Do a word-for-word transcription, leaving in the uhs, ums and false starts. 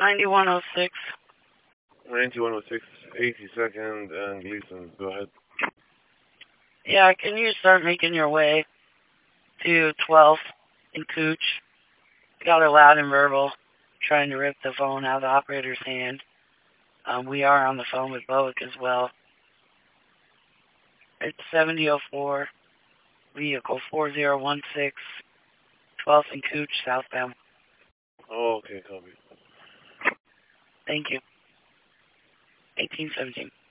ninety-one oh six. ninety-one oh six, eighty-second and Gleason. Go ahead. Yeah, can you start making your way to twelfth and Cooch? Got her loud and verbal, trying to rip the phone out of the operator's hand. Um, we are on the phone with Bowick as well. It's seventy oh four, vehicle four zero one six, twelfth and Cooch, southbound. Oh, okay, copy. Thank you. eighteen seventeen.